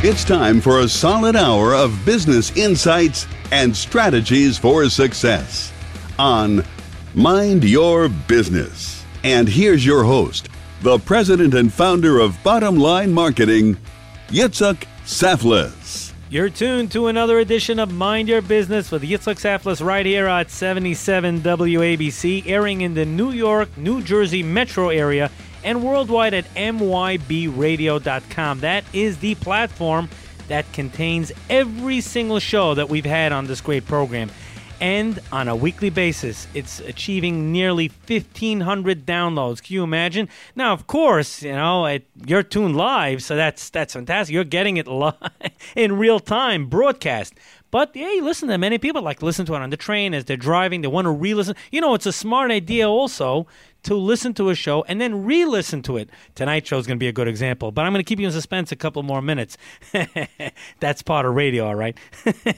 It's time for a solid hour of business insights and strategies for success on Mind Your Business. And here's your host, the president and founder of Bottom Line Marketing, Yitzhak Saflis. You're tuned to another edition of Mind Your Business with Yitzhak Saflis right here at 77 WABC, airing in the New York, New Jersey metro area and worldwide at mybradio.com. That is the platform that contains every single show that we've had on this great program. And on a weekly basis, it's achieving nearly 1,500 downloads. Can you imagine? Now, of course, you're tuned live, so that's fantastic. You're getting it live in real time, broadcast. But, hey, listen to many people like to listen to it on the train as they're driving. They want to re-listen. It's a smart idea also to listen to a show and then re-listen to it. Tonight's show is going to be a good example, but I'm going to keep you in suspense a couple more minutes. That's part of radio, all right?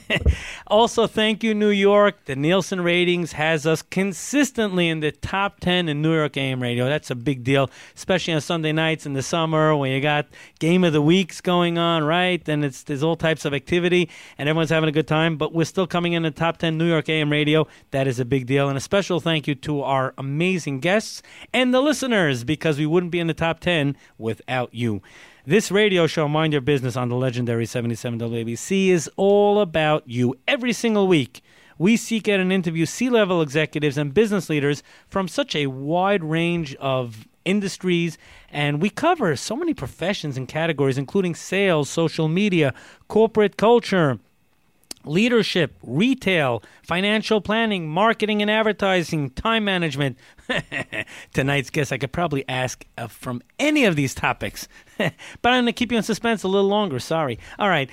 Also, thank you, New York. The Nielsen ratings has us consistently in the top 10 in New York AM radio. That's a big deal, especially on Sunday nights in the summer when you got Game of the Weeks going on, right? And there's all types of activity, and everyone's having a good time, but we're still coming in the top 10 New York AM radio. That is a big deal. And a special thank you to our amazing guests and the listeners, because we wouldn't be in the top 10 without you. This radio show, Mind Your Business, on the legendary 77 WABC, is all about you. Every single week, we seek out and interview C-level executives and business leaders from such a wide range of industries, and we cover so many professions and categories, including sales, social media, corporate culture, leadership, retail, financial planning, marketing and advertising, time management. Tonight's guest, I could probably ask from any of these topics, but I'm going to keep you in suspense a little longer. Sorry. All right.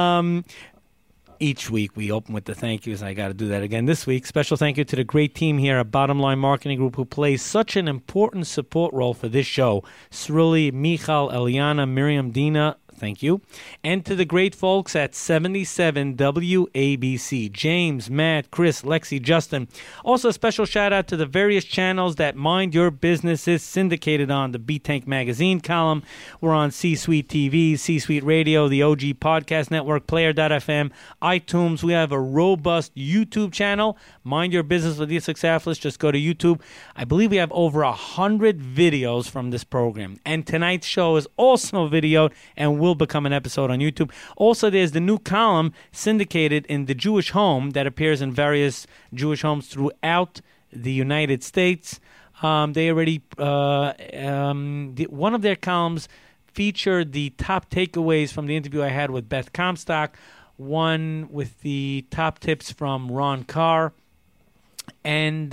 Each week we open with the thank yous. I got to do that again this week. Special thank you to the great team here at Bottom Line Marketing Group who plays such an important support role for this show. Sruli, Michal, Eliana, Miriam, Dina, thank you. And to the great folks at 77 WABC, James, Matt, Chris, Lexi, Justin. Also a special shout out to the various channels that Mind Your Business is syndicated on. The B-Tank Magazine column. We're on C-Suite TV, C-Suite Radio, the OG Podcast Network, Player.fm, iTunes. We have a robust YouTube channel, Mind Your Business with Yitzhak Saflis. Just go to YouTube. I believe we have over 100 videos from this program. And tonight's show is also videoed and will become an episode on YouTube. Also, there's the new column syndicated in The Jewish Home that appears in various Jewish homes throughout the United States. They already, one of their columns featured the top takeaways from the interview I had with Beth Comstock, one with the top tips from Ron Carr. And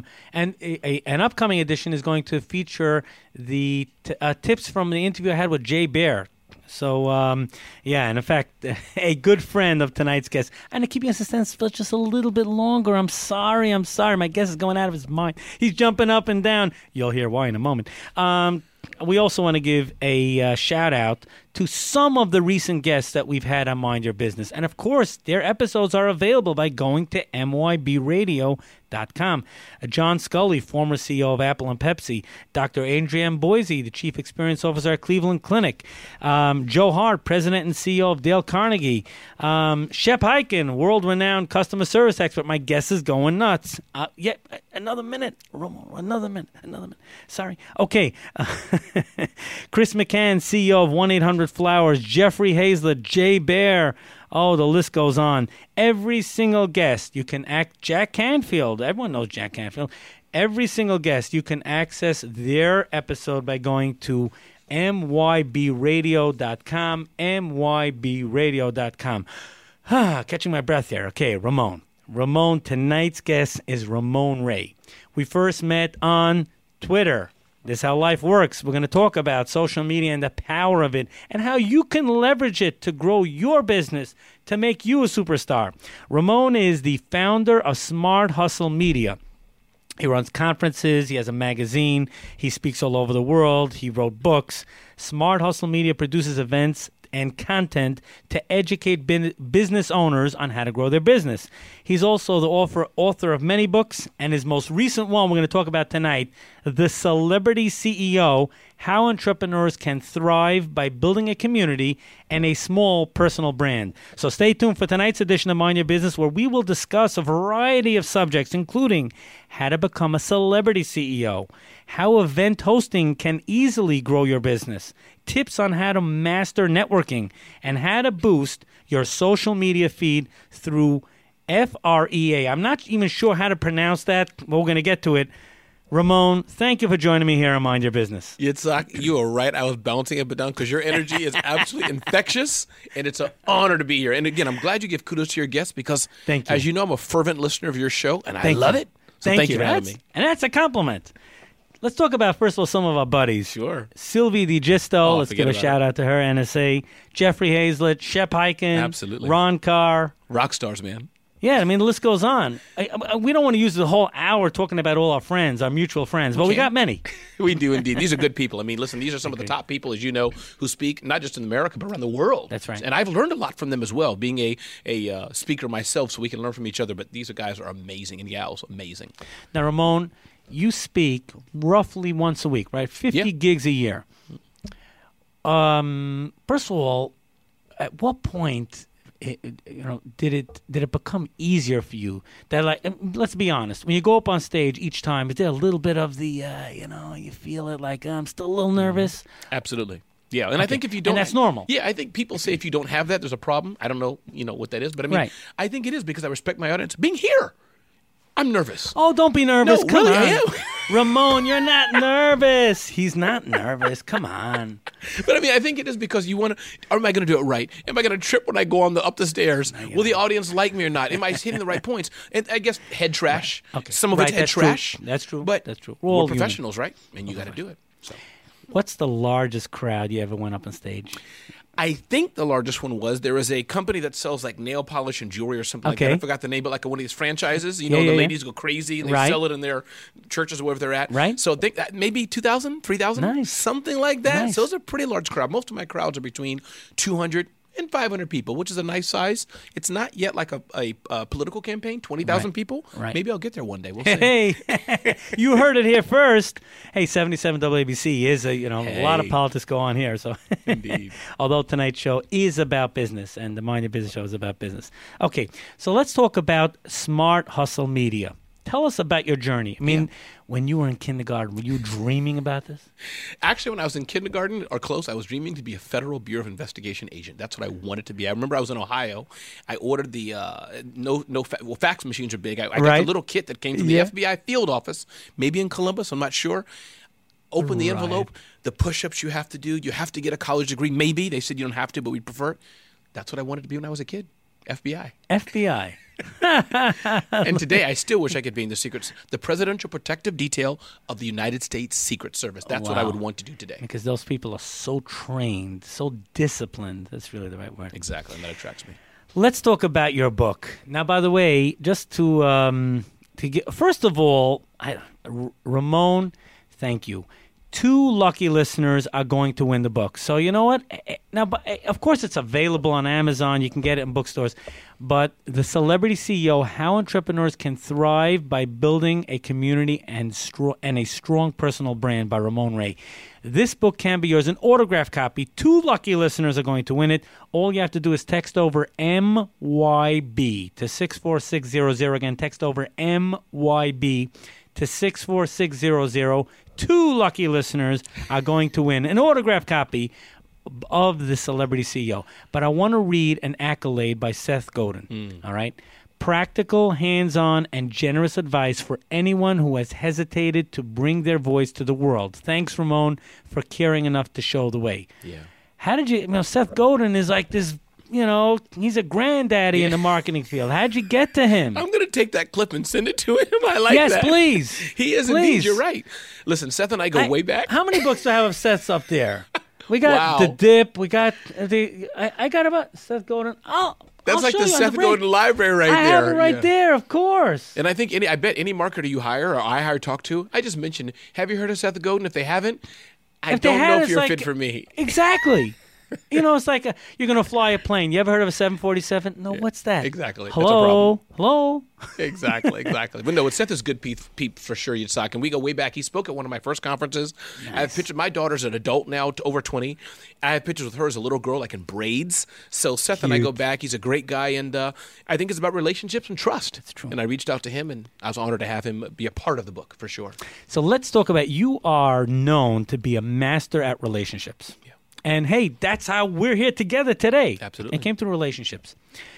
an upcoming edition is going to feature the tips from the interview I had with Jay Baer. So, and in fact, a good friend of tonight's guest. I'm going to keep you in suspense for just a little bit longer. I'm sorry. My guest is going out of his mind. He's jumping up and down. You'll hear why in a moment. We also want to give a shout-out to some of the recent guests that we've had on Mind Your Business. And, of course, their episodes are available by going to mybradio.com. John Scully, former CEO of Apple and Pepsi. Dr. Adrienne Boise, the Chief Experience Officer at Cleveland Clinic. Joe Hart, President and CEO of Dale Carnegie. Shep Hyken, world-renowned customer service expert. My guest is going nuts. Another minute. Another minute. Sorry. Okay. Chris McCann, CEO of 1-800-Flowers. Jeffrey Hazlett, Jay Baer. Oh, the list goes on. Every single guest, you can Jack Canfield. Everyone knows Jack Canfield. Every single guest, you can access their episode by going to mybradio.com, mybradio.com. Catching my breath there. Okay, Ramon. Tonight's guest is Ramon Ray. We first met on Twitter. This is how life works. We're going to talk about social media and the power of it and how you can leverage it to grow your business to make you a superstar. Ramon is the founder of Smart Hustle Media. He runs conferences. He has a magazine. He speaks all over the world. He wrote books. Smart Hustle Media produces events and content to educate business owners on how to grow their business. He's also the author of many books, and his most recent one we're going to talk about tonight, The Celebrity CEO, how entrepreneurs can thrive by building a community and a small personal brand. So stay tuned for tonight's edition of Mind Your Business, where we will discuss a variety of subjects, including how to become a celebrity CEO, how event hosting can easily grow your business, tips on how to master networking, and how to boost your social media feed through FREA. I'm not even sure how to pronounce that, but we're going to get to it. Ramon, thank you for joining me here on Mind Your Business. Yitzhak, you are right. I was bouncing up and down because your energy is absolutely infectious, and it's an honor to be here. And again, I'm glad you give kudos to your guests because, Thank you. as you know, I'm a fervent listener of your show, and I Thank love you. it. So thank you for having me. And that's a compliment. Let's talk about, first of all, some of our buddies. Sure. Sylvie DiGisto, let's forget give a about shout out to her, NSA. Jeffrey Hazlett, Shep Hyken. Absolutely. Ron Carr. Rock stars, man. Yeah, I mean, the list goes on. We don't want to use the whole hour talking about all our friends, our mutual friends, but we got many. We do indeed. These are good people. I mean, listen, these are some of the top people, as you know, who speak not just in America, but around the world. That's right. And I've learned a lot from them as well, being a speaker myself, so we can learn from each other. But these guys are amazing, and gals, amazing. Now, Ramon, you speak roughly once a week, right? 50 gigs a year. First of all, at what point did it become easier for you? That, like, let's be honest, when you go up on stage each time, is there a little bit of the you feel it like I'm still a little nervous? Absolutely. Yeah, and I think if you don't, and that's normal. Yeah, I think people say if you don't have that, there's a problem. I don't know, what that is, but I mean, Right. I think it is because I respect my audience. Being here, I'm nervous. Oh, don't be nervous. No, Come really, on. I am. Ramon, you're not nervous. He's not nervous. Come on. But I mean, I think it is because you want to. Am I going to do it right? Am I going to trip when I go up the stairs? Will the audience like me or not? Am I hitting the right points? And I guess head trash. Right. Okay. Some of Right, it's head that's true. trash. That's true. But That's true. We're all human. professionals, right? And you got to do it. So What's the largest crowd you ever went up on stage? I think the largest one was there is a company that sells like nail polish and jewelry or something like Okay. that. I forgot the name, but like one of these franchises. Yeah, the yeah. ladies go crazy and they Right. sell it in their churches or wherever they're at. Right. So I think that maybe 2,000, 3,000, Nice. something like that. Nice. So it's a pretty large crowd. Most of my crowds are between 200 and 500 people, which is a nice size. It's not yet like a political campaign, 20,000 Right. people. Right. Maybe I'll get there one day. We'll see. Hey, you heard it here first. Hey, 77 WABC is a lot of Hey. politics go on here. So, Indeed. although tonight's show is about business and the Mind Your Business show is about business. Okay, so let's talk about Smart Hustle Media. Tell us about your journey. I mean, when you were in kindergarten, were you dreaming about this? Actually, when I was in kindergarten or close, I was dreaming to be a Federal Bureau of Investigation agent. That's what I wanted to be. I remember I was in Ohio. I ordered the fax machines are big. I got Right. the little kit that came from the Yeah. FBI field office, maybe in Columbus. I'm not sure. Open the Right. envelope. The push-ups you have to do. You have to get a college degree. Maybe they said you don't have to, but we'd prefer it. That's what I wanted to be when I was a kid. FBI. FBI. And today, I still wish I could be in the Presidential Protective Detail of the United States Secret Service. That's what I Wow. would want to do today. Because those people are so trained, so disciplined. That's really the right word. Exactly, and that attracts me. Let's talk about your book. Now, by the way, just to get, first of all, Ramon, thank you. 2 lucky listeners are going to win the book. So you know what? Now, of course, it's available on Amazon. You can get it in bookstores. But The Celebrity CEO, How Entrepreneurs Can Thrive by Building a Community and a Strong Personal Brand by Ramon Ray. This book can be yours, an autographed copy. 2 lucky listeners are going to win it. All you have to do is text over MYB to 64600. Again, text over MYB to 64600. 2 lucky listeners are going to win an autographed copy of The Celebrity CEO. But I want to read an accolade by Seth Godin. All right? Practical, hands-on, and generous advice for anyone who has hesitated to bring their voice to the world. Thanks, Ramon, for caring enough to show the way. Yeah. How did you Seth Godin is like this, he's a granddaddy in the marketing field. How'd you get to him? I'm going to take that clip and send it to him. I like Yes, that. please. He is Please. indeed. You're right. Listen, Seth and I go way back. How many books do I have of Seth's up there? We got Wow. The Dip. We got I got about Seth Godin. That's I'll like show the you on Seth break. Godin library right I there. have it right Yeah. there, of course. And I think I bet any marketer you hire or I hire talk to, I just mentioned, have you heard of Seth Godin? If they haven't, I If they don't had, know if it's you're like- fit for me. Exactly. You know, it's like you're going to fly a plane. You ever heard of a 747? No, what's that? Exactly. That's a Hello? Hello? Exactly. But no, Seth is good peep for sure, Yitzhak. And we go way back. He spoke at one of my first conferences. Nice. I have pictures. My daughter's an adult now, over 20. I have pictures with her as a little girl, like in braids. So Seth and I go back. He's a great guy. And I think it's about relationships and trust. That's true. And I reached out to him, and I was honored to have him be a part of the book, for sure. So let's talk about, you are known to be a master at relationships. Yeah. And hey, that's how we're here together today. Absolutely. It came through relationships.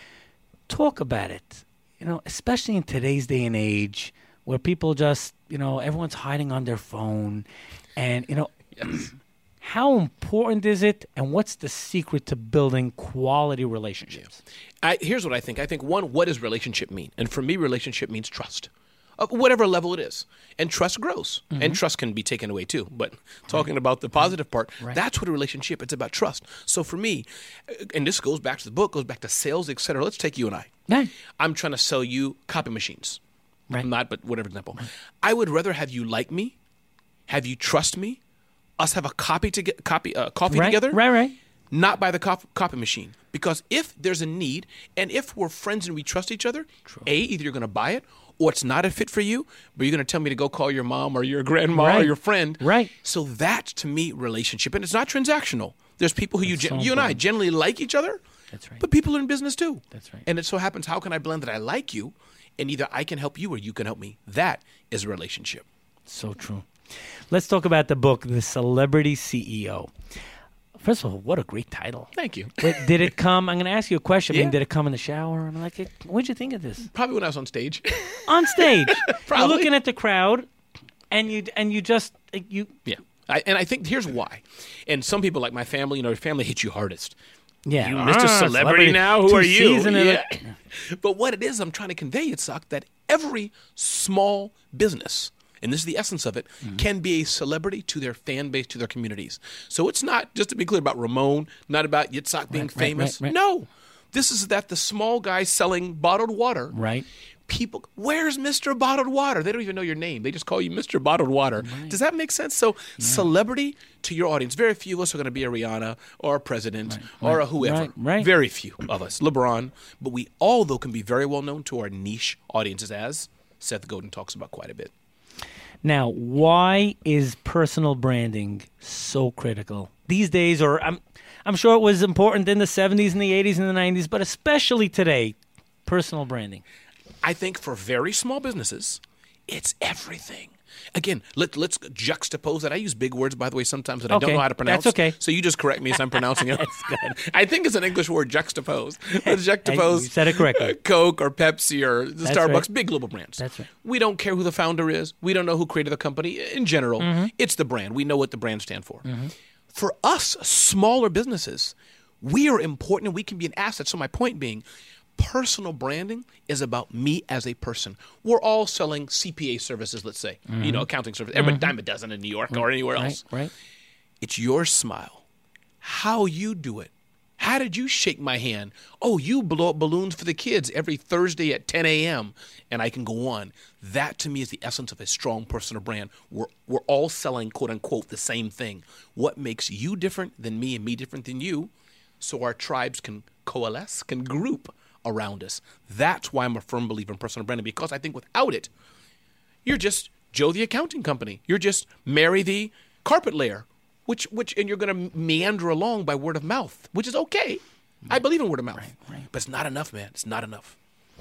Talk about it. You know, especially in today's day and age where people just, you know, everyone's hiding on their phone. And, you know, Yes. how important is it, and what's the secret to building quality relationships? Here's what I think. I think, one, what does relationship mean? And for me, relationship means trust. Whatever level it is. And trust grows. Mm-hmm. And trust can be taken away too. But talking about the positive part, that's what a relationship, it's about trust. So for me, and this goes back to the book, goes back to sales, et cetera. Let's take you and I. Right. I'm trying to sell you copy machines. Right. I'm not, but whatever example. Right. I would rather have you like me, have you trust me, us have a coffee together. Right. Not by the copy machine. Because if there's a need, and if we're friends and we trust each other, either you're going to buy it, or it's not a fit for you, but you're going to tell me to go call your mom or your grandma or your friend. Right. So that's, to me, relationship. And it's not transactional. There's people who you and I generally like each other. That's right. But people are in business too. That's right. And it so happens, how can I blend that I like you, and either I can help you or you can help me? That is a relationship. So true. Let's talk about the book, The Celebrity CEO. First of all, what a great title. Thank you. Did it come? I'm going to ask you a question. Yeah. I mean, did it come in the shower? I'm like, what'd you think of this? Probably when I was on stage. On stage. Probably. You're looking at the crowd, and you just. Yeah. And I think here's why. And some people, like my family, you know, your family hits you hardest. Yeah. You Mr. Celebrity now? Who are you? Yeah. But what it is I'm trying to convey, Yitzhak, that every small business, and this is the essence of it, can be a celebrity to their fan base, to their communities. So it's not, just to be clear, about Ramon, not about Yitzhak being famous. Right. No. This is that the small guy selling bottled water. Right. People, where's Mr. Bottled Water? They don't even know your name. They just call you Mr. Bottled Water. Right. Does that make sense? So celebrity to your audience. Very few of us are going to be a Rihanna or a president or a whoever. Right. Very few of us. LeBron. But we all, though, can be very well known to our niche audiences, as Seth Godin talks about quite a bit. Now, why is personal branding so critical these days? Or I'm sure it was important in the 70s and the 80s and the 90s, but especially today, personal branding. I think for very small businesses, it's everything. Again, let's juxtapose that. I use big words, by the way, sometimes that I don't know how to pronounce. That's okay. So you just correct me as I'm pronouncing it. That's good. I think it's an English word, juxtapose. Let's juxtapose. You said it correctly. Coke or Pepsi or the Starbucks, right. big global brands. That's right. We don't care who the founder is. We don't know who created the company. In general, it's the brand. We know what the brand stands for. For us, smaller businesses, we are important and we can be an asset. So my point being, personal branding is about me as a person. We're all selling CPA services, let's say, accounting services. Every dime a dozen in New York or anywhere else. Right. It's your smile, how you do it. How did you shake my hand? Oh, you blow up balloons for the kids every Thursday at 10 a.m. And I can go on. That to me is the essence of a strong personal brand. We're all selling, quote unquote, the same thing. What makes you different than me and me different than you, so our tribes can coalesce, can group around us. That's why I'm a firm believer in personal branding, because I think without it, you're just Joe the accounting company. You're just Mary the carpet layer, which and you're going to meander along by word of mouth, which is okay. I believe in word of mouth. Right. But it's not enough, man. It's not enough.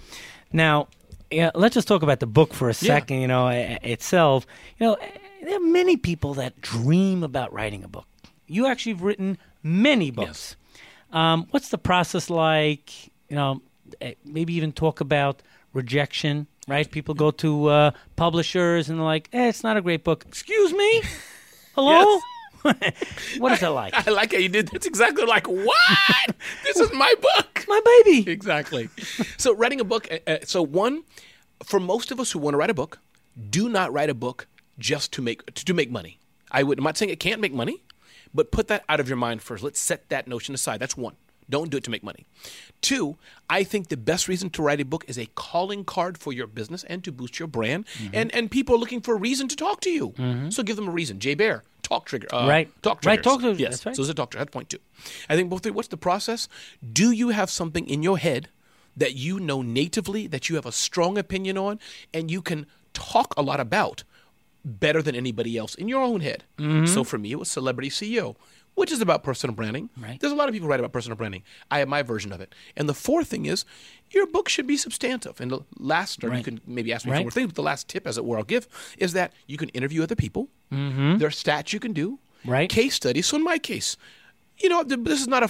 Now, let's just talk about the book for a second, itself. There are many people that dream about writing a book. You actually have written many books. Yes. What's the process like? Maybe even talk about rejection, right? People go to publishers and they're like, it's not a great book. Excuse me? Hello? Yes. What is it like? I like how you did. That's exactly like, what? This is my book. My baby. Exactly. So writing a book. One, for most of us who want to write a book, do not write a book just to make money. I'm not saying it can't make money, but put that out of your mind first. Let's set that notion aside. That's one. Don't do it to make money. Two, I think the best reason to write a book is a calling card for your business and to boost your brand. And people are looking for a reason to talk to you. So give them a reason. Jay Bear talk trigger. Right. Talk Right, triggers. talk triggers. Yes. That's right. So it's a talk trigger. That's point 2. I think both. What's the process? Do you have something in your head that you know natively, that you have a strong opinion on, and you can talk a lot about better than anybody else in your own head? So for me, it was Celebrity CEO, which is about personal branding. Right. There's a lot of people write about personal branding. I have my version of it. And the fourth thing is, your book should be substantive. And the last, or you can maybe ask me for more things, but the last tip, as it were, I'll give, is that you can interview other people. There are stats you can do. Right. Case studies. So in my case, this is not a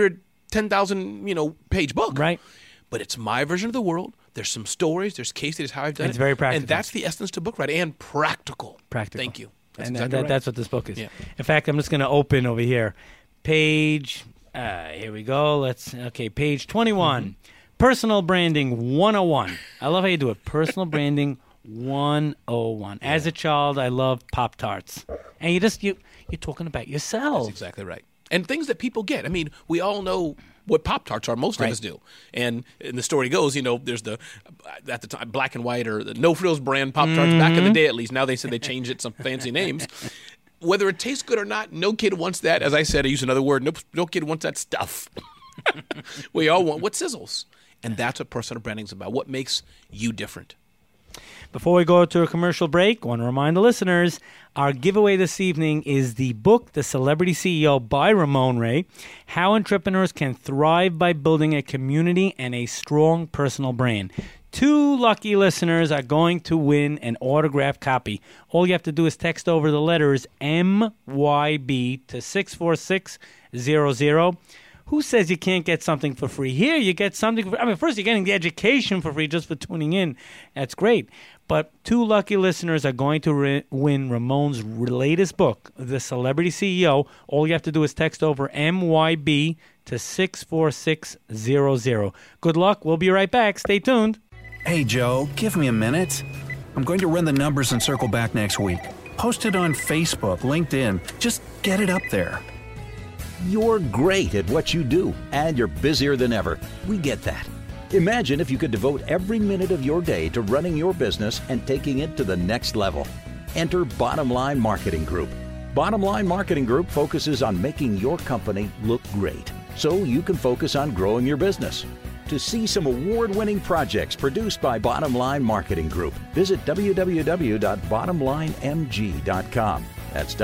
510,000, page book. Right. But it's my version of the world. There's some stories. There's case studies, how I've done it. It's very practical. And that's the essence to book writing. And practical. Practical. Thank you. That's And exactly right. that's what this book is. Yeah. In fact, I'm just going to open over here. Page, here we go. Page 21. Personal Branding 101. I love how you do it. Personal Branding 101. As a child, I loved Pop-Tarts. And you're talking about yourself. That's exactly right. And things that people get. I mean, we all know what Pop-Tarts are. Most of us do. And the story goes, there's at the time, Black and White or the No Frills brand Pop-Tarts back in the day, at least. Now they said they changed it some fancy names. Whether it tastes good or not, no kid wants that. As I said, I use another word. No kid wants that stuff. We all want what sizzles. And that's what personal branding is about. What makes you different? Before we go to a commercial break, I want to remind the listeners, our giveaway this evening is the book, The Celebrity CEO by Ramon Ray, How Entrepreneurs Can Thrive by Building a Community and a Strong Personal Brand. 2 lucky listeners are going to win an autographed copy. All you have to do is text over the letters MYB to 64600. Who says you can't get something for free? Here, you get something for free. First, you're getting the education for free just for tuning in. That's great. But 2 lucky listeners are going to win Ramon's latest book, The Celebrity CEO. All you have to do is text over MYB to 64600. Good luck. We'll be right back. Stay tuned. Hey, Joe, give me a minute. I'm going to run the numbers and circle back next week. Post it on Facebook, LinkedIn. Just get it up there. You're great at what you do, and you're busier than ever. We get that. Imagine if you could devote every minute of your day to running your business and taking it to the next level. Enter Bottom Line Marketing Group. Bottom Line Marketing Group focuses on making your company look great, so you can focus on growing your business. To see some award-winning projects produced by Bottom Line Marketing Group, visit www.bottomlinemg.com. That's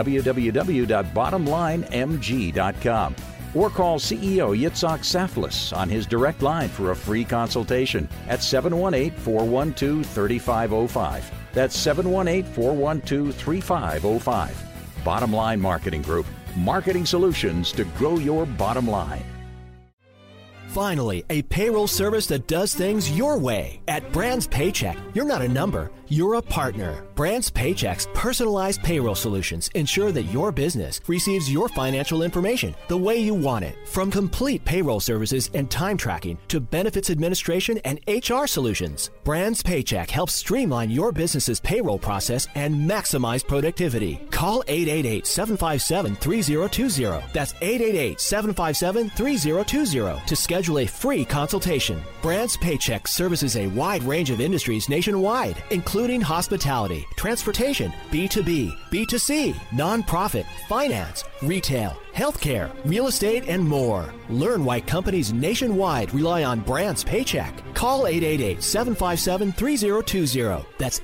www.bottomlinemg.com. Or call CEO Yitzhak Saflis on his direct line for a free consultation at 718-412-3505. That's 718-412-3505. Bottom Line Marketing Group. Marketing solutions to grow your bottom line. Finally, a payroll service that does things your way. At Brands Paycheck, you're not a number, you're a partner. Brands Paycheck's personalized payroll solutions ensure that your business receives your financial information the way you want it. From complete payroll services and time tracking to benefits administration and HR solutions, Brands Paycheck helps streamline your business's payroll process and maximize productivity. Call 888-757-3020. That's 888-757-3020 to schedule a free consultation. Brands Paycheck services a wide range of industries nationwide, including hospitality, transportation, B2B, B2C, nonprofit, finance, retail, healthcare, real estate, and more. Learn why companies nationwide rely on Brands Paycheck. Call 888-757-3020. That's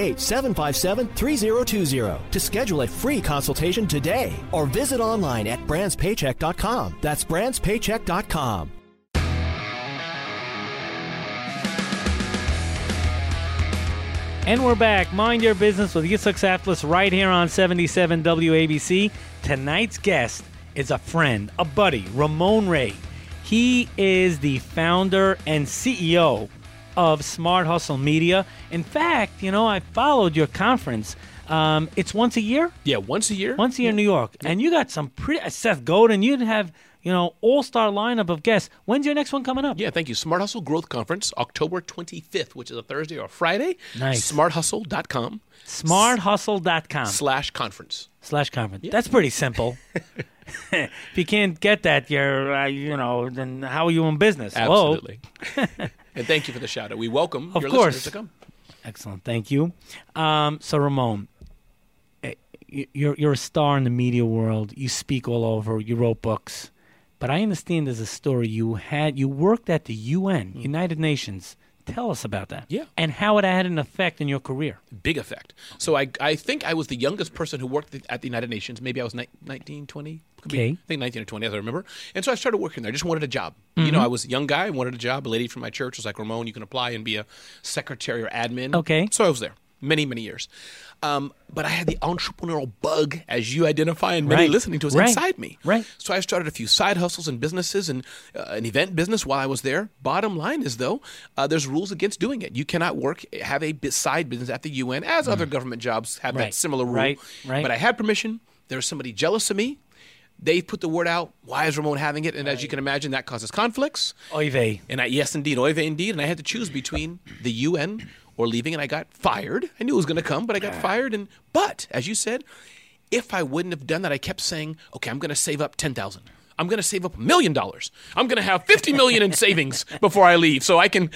888-757-3020 to schedule a free consultation today or visit online at brandspaycheck.com. That's brandspaycheck.com. And we're back. Mind Your Business with Yitzhak Saflis right here on 77 WABC. Tonight's guest is a friend, a buddy, Ramon Ray. He is the founder and CEO of Smart Hustle Media. In fact, I followed your conference. It's once a year? Yeah, once a year. Once a year in New York. Yeah. And you got some pretty... Seth Godin, you'd have... all-star lineup of guests. When's your next one coming up? Yeah, thank you. Smart Hustle Growth Conference, October 25th, which is a Thursday or a Friday. Nice. SmartHustle.com. SmartHustle.com. /conference. /conference. Yeah. That's pretty simple. If you can't get that, you're, then how are you in business? Absolutely. And thank you for the shout-out. We welcome your listeners to come. Excellent. Thank you. So, Ramon, you're a star in the media world. You speak all over. You wrote books. But I understand there's a story you worked at the UN, United Nations. Tell us about that. Yeah. And how it had an effect in your career. Big effect. So I think I was the youngest person who worked at the United Nations. Maybe I was 19, 20. Okay. I think 19 or 20, as I remember. And so I started working there. I just wanted a job. You know, I was a young guy. I wanted a job. A lady from my church was like, Ramon, you can apply and be a secretary or admin. Okay. So I was there many, many years. But I had the entrepreneurial bug, as you identify, and many listening to us inside me. Right. So I started a few side hustles and businesses and an event business while I was there. Bottom line is, though, there's rules against doing it. You cannot have a side business at the UN, as other government jobs have that similar rule. Right. But I had permission. There was somebody jealous of me. They put the word out, why is Ramon having it? And as you can imagine, that causes conflicts. Oy vey. And yes, indeed, oy vey, indeed. And I had to choose between the UN or leaving, and I got fired. I knew it was going to come, but I got fired. But, as you said, if I wouldn't have done that, I kept saying, okay, I'm going to save up $10,000. I'm going to save up $1 million. I'm going to have $50 million in savings before I leave, so I can.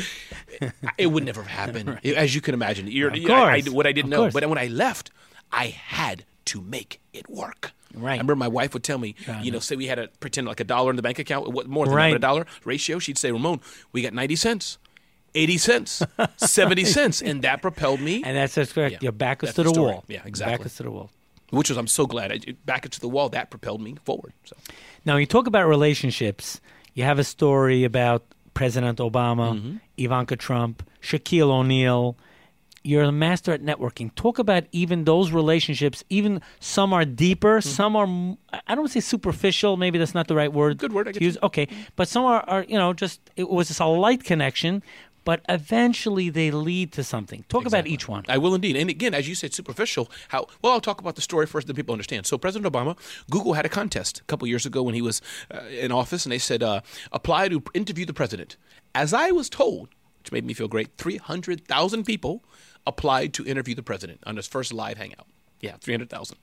It would never have happened, as you can imagine. What I didn't know. But when I left, I had to make it work. Right. I remember my wife would tell me, say we had to pretend like $1 in the bank account, more than that, but $1 ratio. She'd say, Ramon, we got 90 cents. 80 cents, 70 cents, and that propelled me. And that's correct. Yeah, Your back is that's to the story. wall. Yeah, exactly. Back is to the wall. Which was, I'm so glad. Back to the wall, that propelled me forward. So. Now, you talk about relationships. You have a story about President Obama, Ivanka Trump, Shaquille O'Neal. You're a master at networking. Talk about even those relationships. Even some are deeper, some are, I don't want to say superficial. Maybe that's not the right word. Good word, I to get use. you. Okay. But some are just, it was just a light connection, but eventually they lead to something. Talk about each one. I will indeed. And again, as you said, superficial. I'll talk about the story first, then people understand. So President Obama, Google had a contest a couple years ago when he was in office, and they said, apply to interview the president. As I was told, which made me feel great, 300,000 people applied to interview the president on his first live hangout. Yeah, 300,000.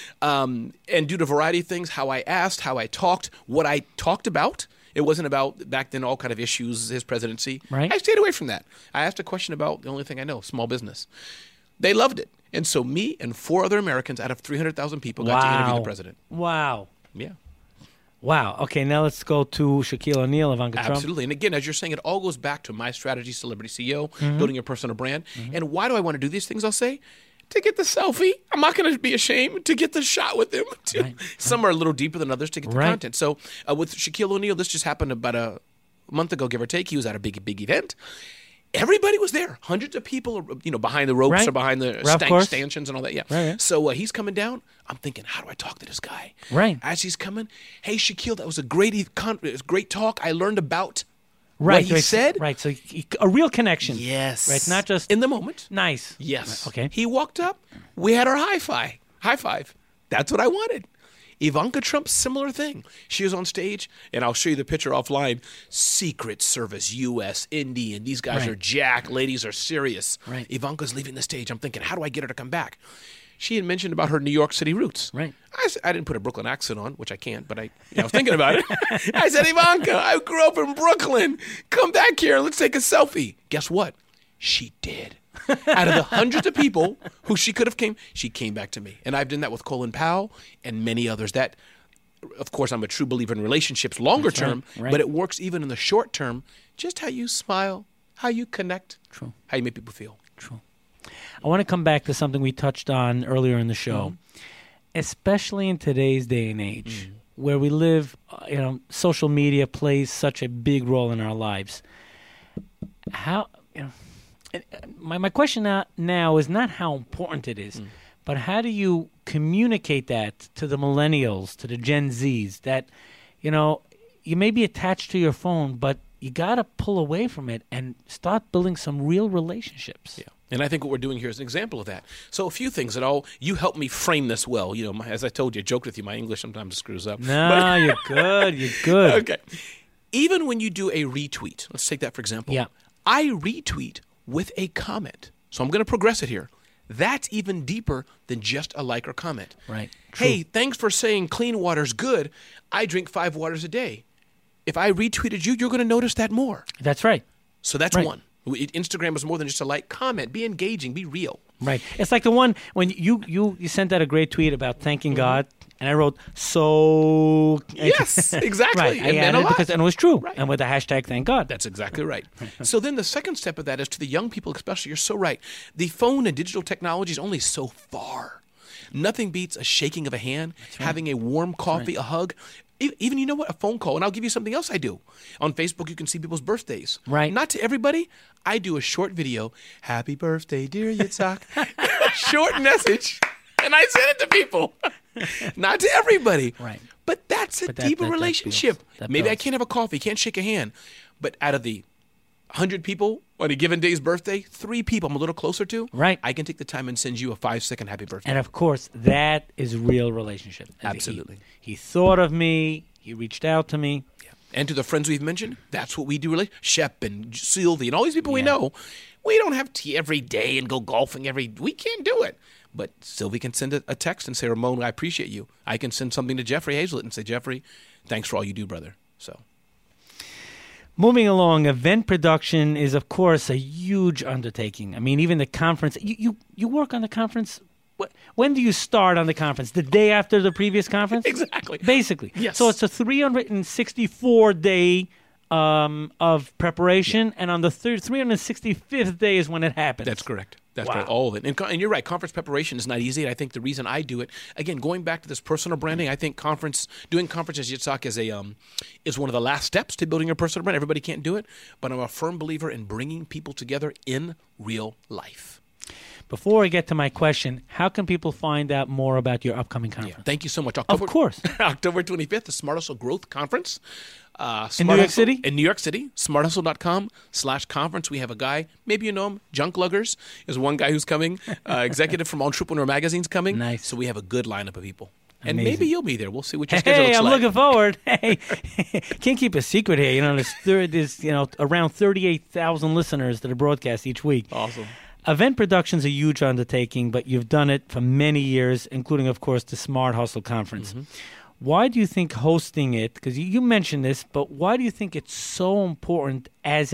And due to a variety of things, how I asked, how I talked, what I talked about. It wasn't about, back then, all kind of issues, his presidency. Right. I stayed away from that. I asked a question about the only thing I know, small business. They loved it. And so me and 4 other Americans out of 300,000 people got to interview the president. Wow. Yeah. Wow. Okay, now let's go to Shaquille O'Neal, Ivanka Trump. Absolutely. And again, as you're saying, it all goes back to my strategy, Celebrity CEO, building your personal brand. And why do I want to do these things, I'll say? To get the selfie. I'm not going to be ashamed to get the shot with him. Some are a little deeper than others to get the content. So with Shaquille O'Neal, this just happened about a month ago, give or take. He was at a big event. Everybody was there. Hundreds of people, behind the ropes or behind the stanchions and all that. Yeah. Right. So he's coming down. I'm thinking, how do I talk to this guy? Right. As he's coming, hey, Shaquille, that was a great talk. I learned about what he said. Right. So a real connection. Yes. Right. Not just in the moment. Nice. Yes. Okay. He walked up. We had our high five. That's what I wanted. Ivanka Trump, similar thing. She was on stage, and I'll show you the picture offline. Secret Service, U.S., Indian. These guys are jacked. Ladies are serious. Right. Ivanka's leaving the stage. I'm thinking, how do I get her to come back? She had mentioned about her New York City roots. Right. I didn't put a Brooklyn accent on, which I can't, but I was thinking about it. I said, Ivanka, I grew up in Brooklyn. Come back here. Let's take a selfie. Guess what? She did. Out of the hundreds of people who she could have came, she came back to me. And I've done that with Colin Powell and many others. That, of course, I'm a true believer in relationships longer term, but it works even in the short term. Just how you smile, how you connect, how you make people feel. True. I want to come back to something we touched on earlier in the show, especially in today's day and age where we live, social media plays such a big role in our lives. How, my question now is not how important it is, but how do you communicate that to the millennials, to the Gen Zs, that, you may be attached to your phone, but you got to pull away from it and start building some real relationships. Yeah. And I think what we're doing here is an example of that. So a few things you helped me frame this well. As I told you, I joked with you, my English sometimes screws up. No, you're good. You're good. Okay. Even when you do a retweet, let's take that for example. Yeah. I retweet with a comment. So I'm going to progress it here. That's even deeper than just a like or comment. Right. True. Hey, thanks for saying clean water's good. I drink 5 waters a day. If I retweeted you, you're going to notice that more. That's right. So that's one. Instagram is more than just a like. Comment. Be engaging. Be real. Right. It's like the one when you sent out a great tweet about thanking God, and I wrote, so... Yes, exactly. Right. I It meant added a lot. because, and it was true. Right. And with the hashtag thank God. That's exactly right. So then the second step of that is to the young people especially. You're so right. The phone and digital technology is only so far. Nothing beats a shaking of a hand, having a warm coffee, a hug. Even, you know what, a phone call. And I'll give you something else I do. On Facebook, you can see people's birthdays. Right. Not to everybody. I do a short video. Happy birthday, dear Yitzhak. Short message. And I send it to people. Not to everybody. Right. But that's a But that- deeper that relationship. builds. That Maybe I builds. can't have a coffee, can't shake a hand. But out of the 100 people on a given day's birthday, 3 people I'm a little closer to, Right. I can take the time and send you a 5-second happy birthday. And of course, that is real relationship. Absolutely. He thought of me. He reached out to me. And to the friends we've mentioned, that's what we do. Shep and Sylvie and all these people we Yeah. know. We don't have tea every day and go golfing we can't do it. But Sylvie can send a text and say, Ramon, I appreciate you. I can send something to Jeffrey Hazlett and say, Jeffrey, thanks for all you do, brother. So Moving along, event production is, of course, a huge undertaking. I mean, even the conference. You work on the conference. When do you start on the conference? The day after the previous conference? Exactly. Basically. Yes. So it's a 364-day of preparation, and on the 365th day is when it happens. That's correct. That's Wow. correct. All of it. And you're right. Conference preparation is not easy. And I think the reason I do it, again, going back to this personal branding, I think doing conferences, Yitzhak, is one of the last steps to building your personal brand. Everybody can't do it, but I'm a firm believer in bringing people together in real life. Before I get to my question, how can people find out more about your upcoming conference? Thank you so much. Of course. October 25th, the Smart Hustle Growth Conference. In New York City? In New York City, smarthustle.com/conference. We have a guy, maybe you know him, Junk Luggers is one guy who's coming. Executive from Entrepreneur Magazine's coming. Nice. So we have a good lineup of people. And Amazing. maybe you'll be there. We'll see what your schedule Hey, looks I'm like. looking forward. Hey, can't keep a secret here. You know, there's around 38,000 listeners to the broadcast each week. Awesome. Event production's a huge undertaking, but you've done it for many years, including, of course, the Smart Hustle Conference. Mm-hmm. Why do you think hosting it? Because you mentioned this, but why do you think it's so important as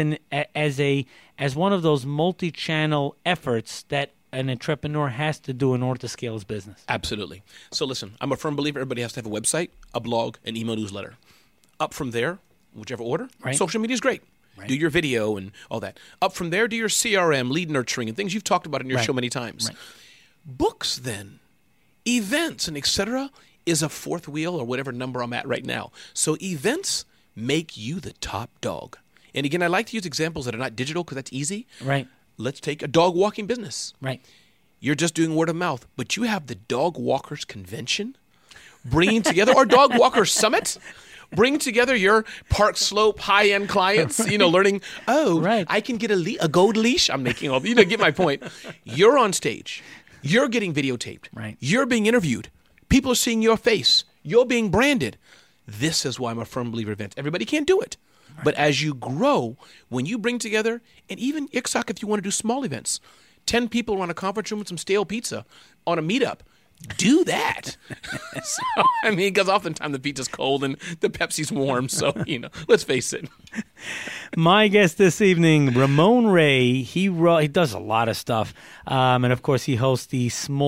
one of those multi-channel efforts that an entrepreneur has to do in order to scale his business? Absolutely. So listen, I'm a firm believer everybody has to have a website, a blog, an email newsletter. Up from there, whichever order, Right. social media is great. Right. Do your video and all that. Up from there, do your CRM, lead nurturing, and things you've talked about in your Right. show many times. Right. Books then, events and etc. is a fourth wheel or whatever number I'm at right now. So events make you the top dog. And again, I like to use examples that are not digital because that's easy. Right. Let's take a dog walking business. Right. You're just doing word of mouth, but you have the Dog Walkers Convention bringing together, or Dog Walkers Summit, bring together your Park Slope high-end clients, learning, Right. I can get a gold leash. I'm making all, get my point. You're on stage. You're getting videotaped. Right. You're being interviewed. People are seeing your face. You're being branded. This is why I'm a firm believer in events. Everybody can't do it. Right. But as you grow, when you bring together, and even Yitzhak, if you want to do small events, 10 people around a conference room with some stale pizza on a meetup, do that. Because oftentimes the pizza's cold and the Pepsi's warm. So, let's face it. My guest this evening, Ramon Ray. He does a lot of stuff. And, of course, he hosts the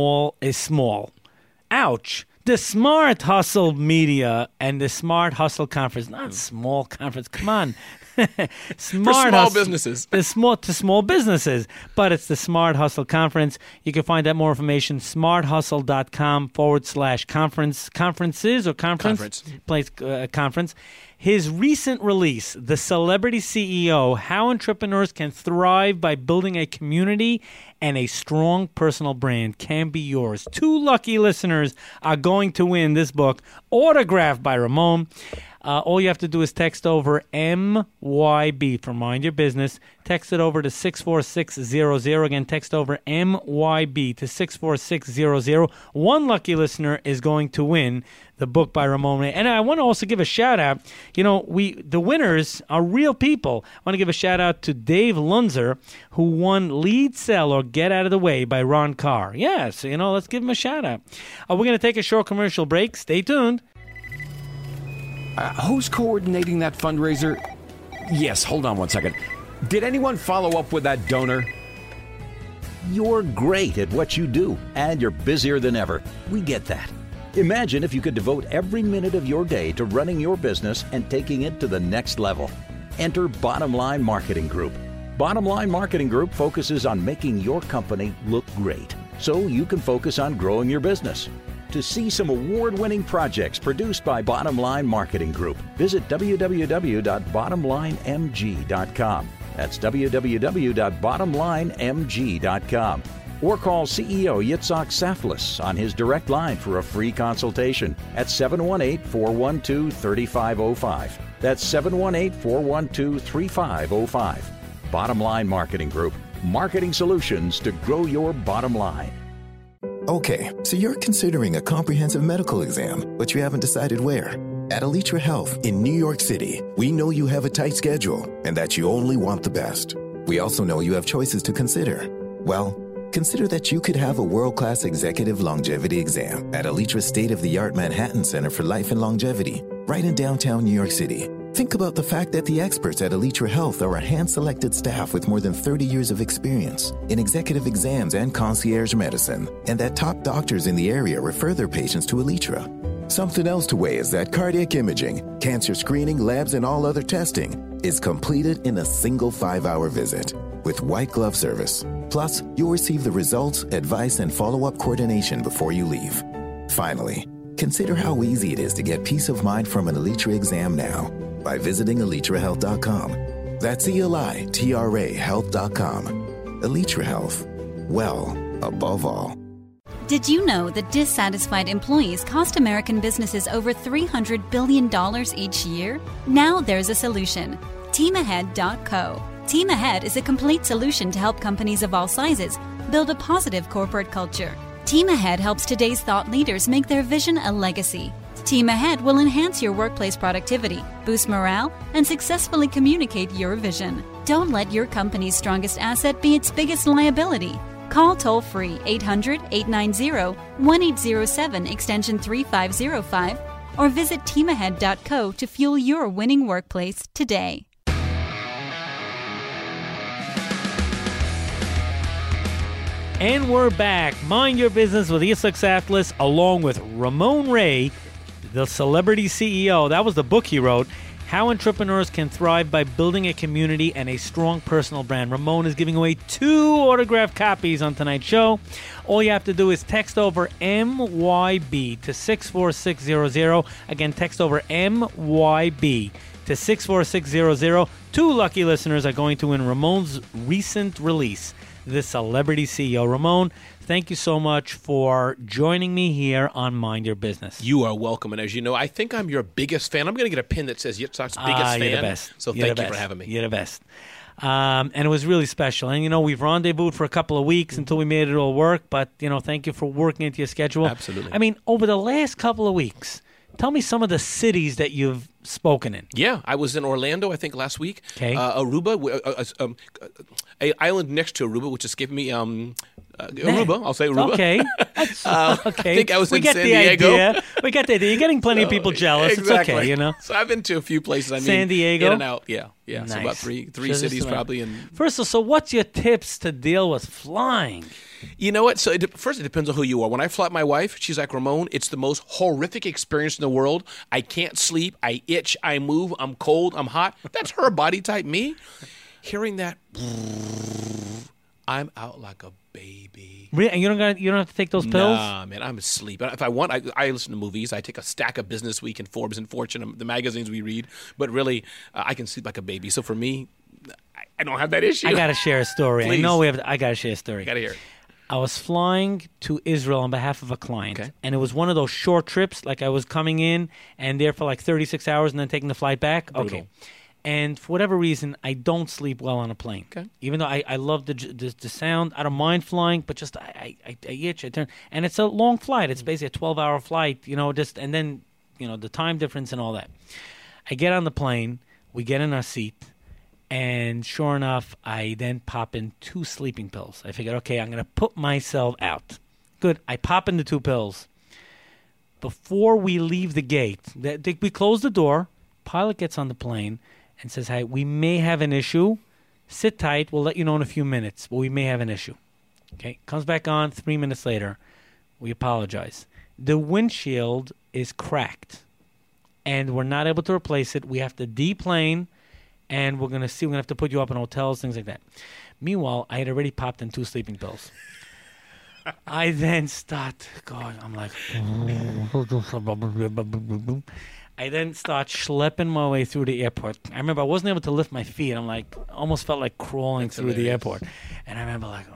the Smart Hustle Media and the Smart Hustle Conference. Not small conference. Come on. Small businesses. To small businesses. But it's the Smart Hustle Conference. You can find out more information, smarthustle.com/conference. Conferences or conference? Conference. His recent release, The Celebrity CEO, How Entrepreneurs Can Thrive by Building a Community and a Strong Personal Brand, can be yours. 2 lucky listeners are going to win this book, autographed by Ramon. All you have to do is text over MYB for Mind Your Business. Text it over to 64600. Again, text over MYB to 64600. 1 lucky listener is going to win the book by Ramon Ray. And I want to also give a shout out. The winners are real people. I want to give a shout out to Dave Lunzer, who won Lead, Sell, or Get Out of the Way by Ron Carr. Yeah, so, let's give him a shout out. We're going to take a short commercial break. Stay tuned. Who's coordinating that fundraiser? Yes, hold on one second. Did anyone follow up with that donor? You're great at what you do, and you're busier than ever. We get that. Imagine if you could devote every minute of your day to running your business and taking it to the next level. Enter Bottom Line Marketing Group. Bottom Line Marketing Group focuses on making your company look great, so you can focus on growing your business. To see some award-winning projects produced by Bottom Line Marketing Group, visit www.bottomlinemg.com. That's www.bottomlinemg.com. Or call CEO Yitzhak Saflis on his direct line for a free consultation at 718-412-3505. That's 718-412-3505. Bottom Line Marketing Group. Marketing solutions to grow your bottom line. Okay, so you're considering a comprehensive medical exam, but you haven't decided where. At Alitra Health in New York City, we know you have a tight schedule and that you only want the best. We also know you have choices to consider. Well, consider that you could have a world-class executive longevity exam at Alitra's state-of-the-art Manhattan Center for Life and Longevity, right in downtown New York City. Think about the fact that the experts at Alitra Health are a hand-selected staff with more than 30 years of experience in executive exams and concierge medicine, and that top doctors in the area refer their patients to Alitra. Something else to weigh is that cardiac imaging, cancer screening, labs, and all other testing is completed in a single 5-hour visit with white glove service. Plus, you'll receive the results, advice, and follow-up coordination before you leave. Finally, consider how easy it is to get peace of mind from an Alitra exam now by visiting alitrahealth.com. That's ELITRA health.com. Alitra Health. Well, above all. Did you know that dissatisfied employees cost American businesses over $300 billion each year? Now there's a solution. TeamAhead.co. Team Ahead is a complete solution to help companies of all sizes build a positive corporate culture. Team Ahead helps today's thought leaders make their vision a legacy. Team Ahead will enhance your workplace productivity, boost morale, and successfully communicate your vision. Don't let your company's strongest asset be its biggest liability. Call toll-free 800-890-1807 extension 3505 or visit teamahead.co to fuel your winning workplace today. And we're back. Mind Your Business with Yitzhak Saflis along with Ramon Ray, the celebrity CEO. That was the book he wrote, How Entrepreneurs Can Thrive by Building a Community and a Strong Personal Brand. Ramon is giving away 2 autographed copies on tonight's show. All you have to do is text over MYB to 64600. Again, text over MYB to 64600. 2 lucky listeners are going to win Ramon's recent release, The Celebrity CEO. Ramon, thank you so much for joining me here on Mind Your Business. You are welcome. And as you know, I think I'm your biggest fan. I'm going to get a pin that says Yitzhak's biggest fan. You're the best. So thank you for having me. You're the best. And it was really special. And, we've rendezvoused for a couple of weeks until we made it all work. But, thank you for working into your schedule. Absolutely. I mean, over the last couple of weeks, tell me some of the cities that you've spoken in. Yeah, I was in Orlando, I think, last week. Okay. Aruba, an island next to Aruba, which escaped me. Aruba, I'll say Aruba. Okay. Okay. I think I was in San Diego. We get the idea. You're getting plenty of people jealous. Exactly. It's okay, So I've been to a few places. San Diego? In and out. Yeah. Nice. So about three cities probably. First of all, so what's your tips to deal with flying? You know what? So first, it depends on who you are. When I fly my wife, she's like, Ramon, it's the most horrific experience in the world. I can't sleep. I itch. I move. I'm cold. I'm hot. That's her body type. Me, hearing that, I'm out like a baby. Really? And you don't have to take those pills? Nah, man, I'm asleep. If I want, I listen to movies. I take a stack of Business Week and Forbes and Fortune, the magazines we read. But really, I can sleep like a baby. So for me, I don't have that issue. I got to share a story. Please. I got to share a story. Got to hear it. I was flying to Israel on behalf of a client, okay. And it was one of those short trips. Like I was coming in and there for like 36 hours and then taking the flight back. Brutal. Okay. And for whatever reason, I don't sleep well on a plane. Okay. Even though I love the sound, I don't mind flying, but just I itch, I turn. And it's a long flight. It's basically a 12-hour flight, and then, the time difference and all that. I get on the plane, we get in our seat, and sure enough, I then pop in 2 sleeping pills. I figured, okay, I'm going to put myself out. Good. I pop in the 2 pills. Before we leave the gate, we close the door. Pilot gets on the plane and says, hey, we may have an issue. Sit tight. We'll let you know in a few minutes, but we may have an issue. Okay, comes back on 3 minutes later. We apologize. The windshield is cracked, and we're not able to replace it. We have to deplane, and we're going to have to put you up in hotels, things like that. Meanwhile, I had already popped in 2 sleeping pills. I then start going, I'm like, I then start schlepping my way through the airport. I remember I wasn't able to lift my feet. I'm like, almost felt like crawling through the airport. And I remember like,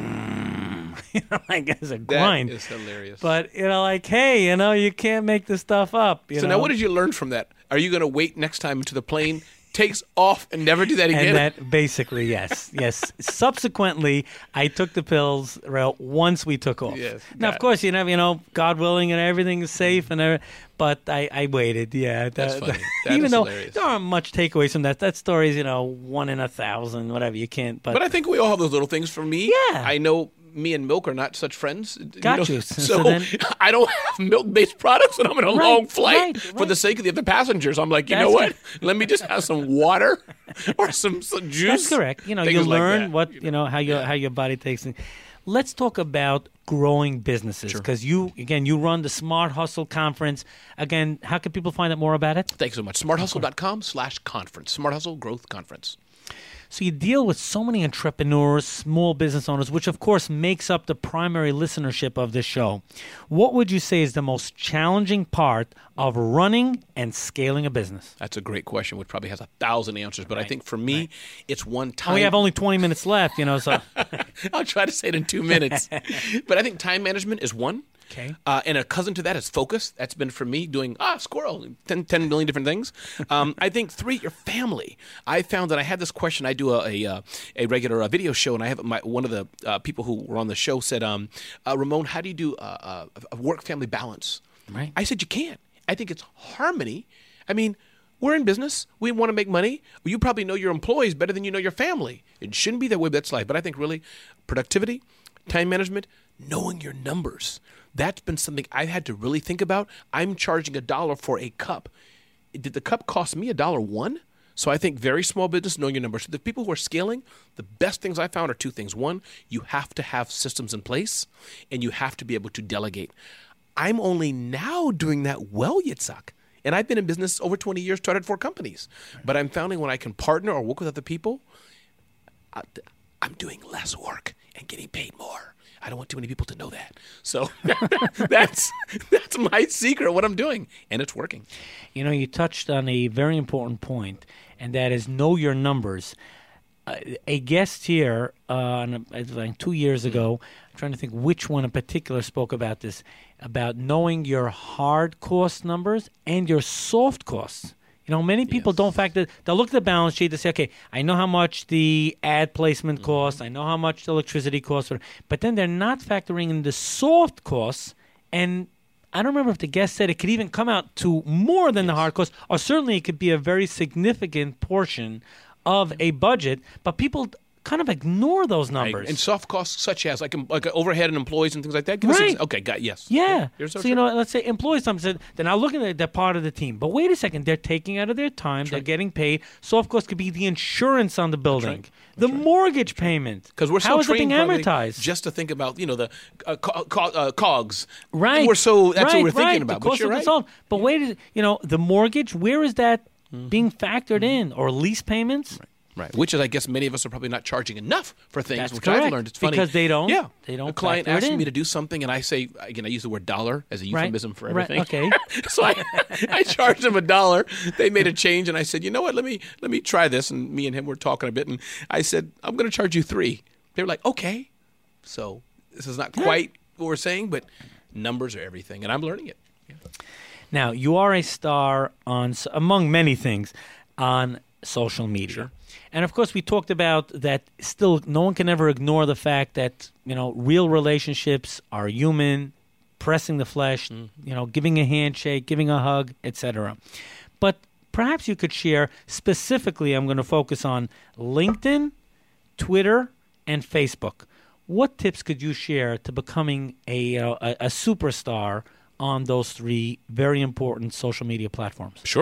like as a grind. That is hilarious. But, like, hey, you can't make this stuff up. So now what did you learn from that? Are you going to wait next time until the plane takes off and never do that again? And that basically, yes. Subsequently, I took the pills once we took off. Yes, now, of course, God willing, and everything is safe, but I waited. Yeah, that's funny. That even is though hilarious. There aren't much takeaways from that. That story is 1 in 1,000, whatever. You can't. But I think we all have those little things. For me, yeah. I know me and milk are not such friends. Got you. So I don't have milk-based products when I'm in a long flight. Right. For the sake of the other passengers, I'm like, you know what? Let me just have some water or some juice. That's correct. You learn what how your body takes things. Let's talk about growing businesses, because you run the Smart Hustle Conference. Again, how can people find out more about it? Thanks so much. SmartHustle.com/conference. Smart Hustle Growth Conference. So you deal with so many entrepreneurs, small business owners, which of course makes up the primary listenership of this show. What would you say is the most challenging part of running and scaling a business? That's a great question, which probably has 1,000 answers. But I think for me, it's one time. We have only 20 minutes left, so. I'll try to say it in 2 minutes. But I think time management is one. Okay. And a cousin to that is focus. That's been for me doing, squirrel, 10 million different things. I think 3, your family. I found that I had this question. I do a regular video show, and I have one of the people who were on the show said, Ramon, how do you do a work-family balance? Right. I said, you can't. I think it's harmony. I mean, we're in business. We want to make money. You probably know your employees better than you know your family. It shouldn't be that way, but that's life. But I think really productivity, time management, knowing your numbers. That's been something I've had to really think about. I'm charging $1 for a cup. Did the cup cost me $1.01? So I think very small business, knowing your numbers. So the people who are scaling, the best things I found are 2 things. One, you have to have systems in place, and you have to be able to delegate. I'm only now doing that well, Yitzhak. And I've been in business over 20 years, started 4 companies. But I'm finding when I can partner or work with other people, I'm doing less work and getting paid more. I don't want too many people to know that. So that's my secret, what I'm doing. And it's working. You touched on a very important point, and that is know your numbers. A guest here, like 2 years ago, I'm trying to think which one in particular spoke about this, about knowing your hard cost numbers and your soft costs. Many people don't factor. They'll look at the balance sheet. They say, okay, I know how much the ad placement costs. I know how much the electricity costs. But then they're not factoring in the soft costs. And I don't remember if the guest said it could even come out to more than the hard costs, or certainly it could be a very significant portion of a budget. But people kind of ignore those numbers. And soft costs such as like overhead and employees and things like that. Right. Okay, yes. Yeah. So let's say employees, they're not looking at they're part of the team. But wait a second, they're taking out of their time. They're getting paid. Soft costs could be the insurance on the building, the mortgage payment. Because we're so how is it trained being amortized? Just to think about the COGS. Right. We're so that's what we're thinking about. The cost of consult. But wait, the mortgage. Where is that being factored in, or lease payments? Right, which is, I guess, many of us are probably not charging enough for things, That's which correct. I've learned. It's funny. Because they don't. Yeah. They don't. A client factor it asks in. me to do something, and I say, again, I use the word dollar as a euphemism for everything. Right. Okay. So I charged them $1. They made a change, and I said, you know what? Let me try this. And me and him were talking a bit, and I said, I'm going to charge you $3. They were like, okay. So this is not quite what we're saying, but numbers are everything, and I'm learning it. Yeah. Now, you are a star among many things, on social media. Sure. And, of course, we talked about that still no one can ever ignore the fact that, real relationships are human, pressing the flesh, giving a handshake, giving a hug, etc. But perhaps you could share specifically, I'm going to focus on LinkedIn, Twitter, and Facebook. What tips could you share to becoming a superstar on those 3 very important social media platforms? Sure.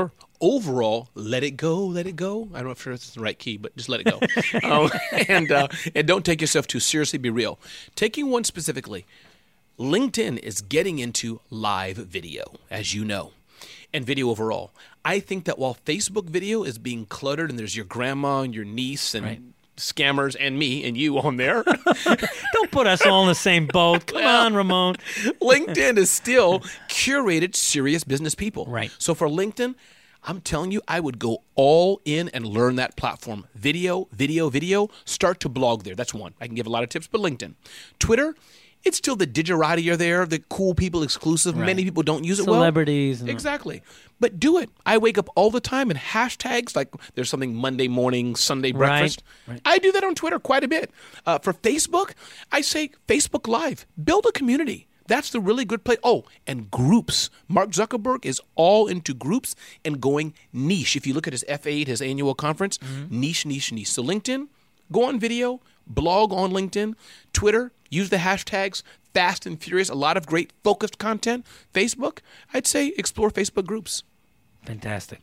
overall, let it go, let it go. I don't know if it's the right key, but just let it go. And don't take yourself too seriously. Be real. Taking one specifically, LinkedIn is getting into live video, as you know, and video overall. I think that while Facebook video is being cluttered and there's your grandma and your niece and scammers and me and you on there. Don't put us all in the same boat. Come on, Ramon. LinkedIn is still curated serious business people. Right. So for LinkedIn, I'm telling you, I would go all in and learn that platform. Video, start to blog there. That's one. I can give a lot of tips, but LinkedIn. Twitter, it's still the digerati are there, the cool people exclusive. Right. Many people don't use it well. Celebrities. Exactly. But do it. I wake up all the time and hashtags, like there's something Monday morning, Sunday breakfast. Right. I do that on Twitter quite a bit. For Facebook, I say Facebook Live. Build a community. That's the really good place. Oh, and groups. Mark Zuckerberg is all into groups and going niche. If you look at his F8, his annual conference, niche. So LinkedIn, go on video, blog on LinkedIn, Twitter, use the hashtags Fast and Furious, a lot of great focused content. Facebook, I'd say explore Facebook groups. Fantastic.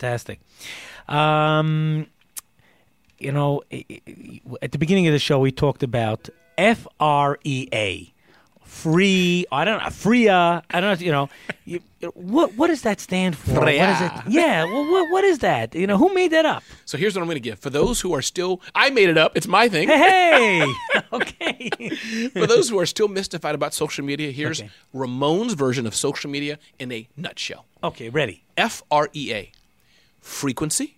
You know, at the beginning of the show, we talked about FREA. Free, I don't know, FREA, I don't know, you know, what does that stand for? FREA. What is it? Yeah, well, what is that? You know, who made that up? So here's what I'm going to give. For those who are still, I made it up, it's my thing. Hey, okay. For those who are still mystified about social media, here's Ramon's version of social media in a nutshell. Okay, ready. FREA, frequency,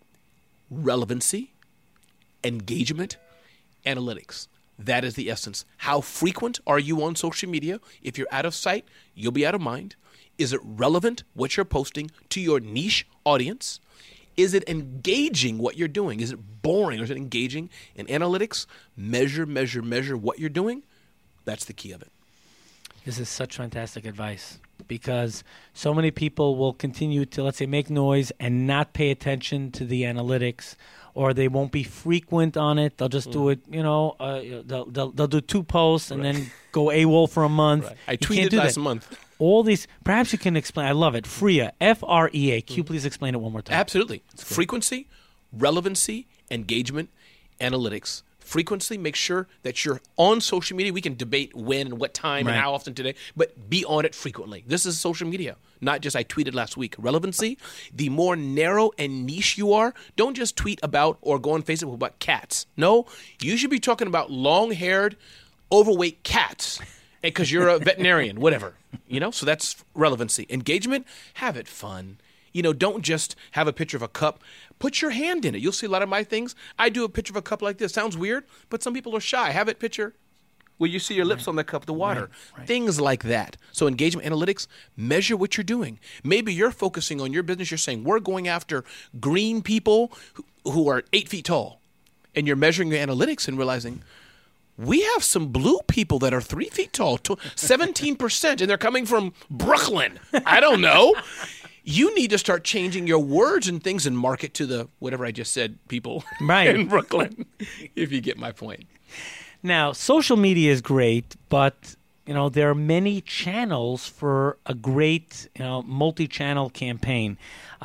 relevancy, engagement, analytics. That is the essence. How frequent are you on social media? If you're out of sight, you'll be out of mind. Is it relevant, what you're posting, to your niche audience? Is it engaging what you're doing? Is it boring or is it engaging? In analytics, measure what you're doing. That's the key of it. This is such fantastic advice because so many people will continue to, let's say, make noise and not pay attention to the analytics, or they won't be frequent on it. They'll just do it, you know, they'll do 2 posts and then go AWOL for a month. Right. I tweeted last month. All these, perhaps you can explain. I love it. FREA, F-R-E-A. Can you please explain it one more time? Absolutely. Frequency, relevancy, engagement, analytics. Frequency, make sure that you're on social media. We can debate when and what time and how often today, but be on it frequently. This is social media, not just I tweeted last week. Relevancy, the more narrow and niche you are, don't just tweet about or go on Facebook about cats. No, you should be talking about long-haired, overweight cats because you're a veterinarian, whatever. You know, so that's relevancy. Engagement, have it fun. You know, don't just have a picture of a cup. Put your hand in it. You'll see a lot of my things. I do a picture of a cup like this. Sounds weird, but some people are shy. Have it picture where you see your lips on the cup, the water. Right. Things like that. So engagement analytics, measure what you're doing. Maybe you're focusing on your business. You're saying, we're going after green people who are 8 feet tall. And you're measuring your analytics and realizing, we have some blue people that are 3 feet tall, 17%, and they're coming from Brooklyn. I don't know. You need to start changing your words and things and market to the, whatever I just said, people in Brooklyn, if you get my point. Now, social media is great, but, you know, there are many channels for a great, you know, multi-channel campaign.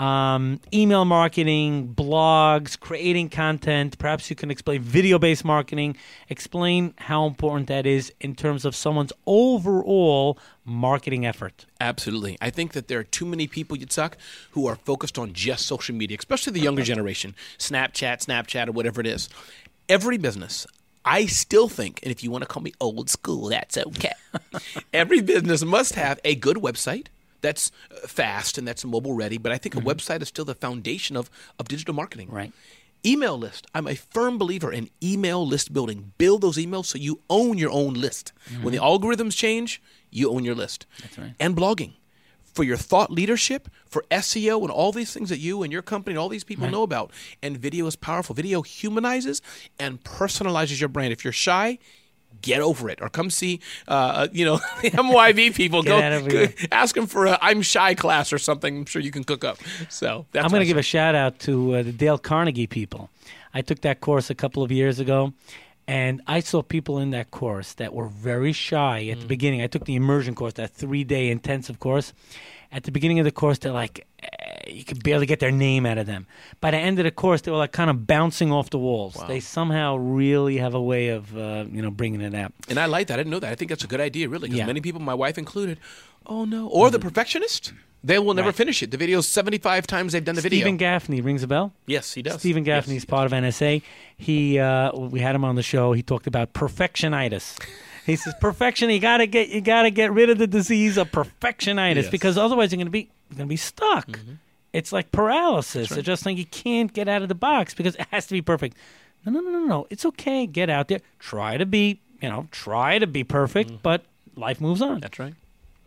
Email marketing, blogs, creating content. Perhaps you can explain video-based marketing. Explain how important that is in terms of someone's overall marketing effort. Absolutely. I think that there are too many people, Yitzhak, who are focused on just social media, especially the younger generation, Snapchat, or whatever it is. Every business, I still think, and if you want to call me old school, that's okay. Every business must have a good website that's fast and that's mobile ready, but I think a website is still the foundation of digital marketing. Right. Email list. I'm a firm believer in email list building. Build those emails so you own your own list. When the algorithms change, you own your list. That's right. And blogging. For your thought leadership, for SEO and all these things that you and your company and all these people know about. And video is powerful. Video humanizes and personalizes your brand. If you're shy, get over it, or come see, the MYV people. Go ask them for a I'm Shy class or something. I'm sure you can cook up. So that's I'm going to give a shout out to the Dale Carnegie people. I took that course a couple of years ago, and I saw people in that course that were very shy at the beginning. I took the immersion course, that 3-day intensive course. At the beginning of the course, they're like, you could barely get their name out of them. By the end of the course, they were like kind of bouncing off the walls. Wow. They somehow really have a way of, bringing it out. And I like that. I didn't know that. I think that's a good idea, really, because Yeah. many people, my wife included, oh no. Or the perfectionist. They will never finish it. The video's 75 times they've done the video. Stephen Gaffney, rings a bell? Yes, he does. Stephen Gaffney's part of NSA. We had him on the show. He talked about perfectionitis. He says, perfection, you gotta get rid of the disease of perfectionitis because otherwise you're gonna be stuck. Mm-hmm. It's like paralysis. It's just like you can't get out of the box because it has to be perfect. No. It's okay. Get out there. Try to be perfect, but life moves on. That's right.